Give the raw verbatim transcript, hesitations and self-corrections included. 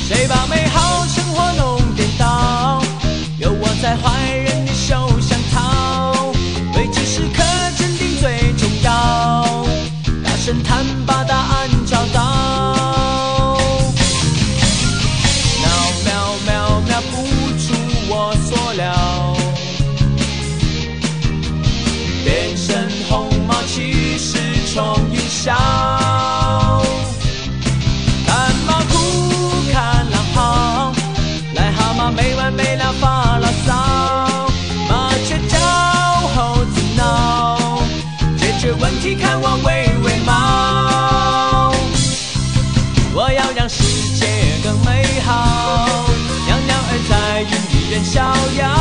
谁把美好生活弄颠倒？有我在，坏人你休想逃。危机时刻镇定最重要，大声谈把答案找到。喵喵喵喵，不出我所料，变身红毛骑士冲云霄。没完没了发牢骚，麻雀叫，猴子闹，解决问题看我喂喂猫。我要让世界更美好，鸟鸟儿在云里任逍遥。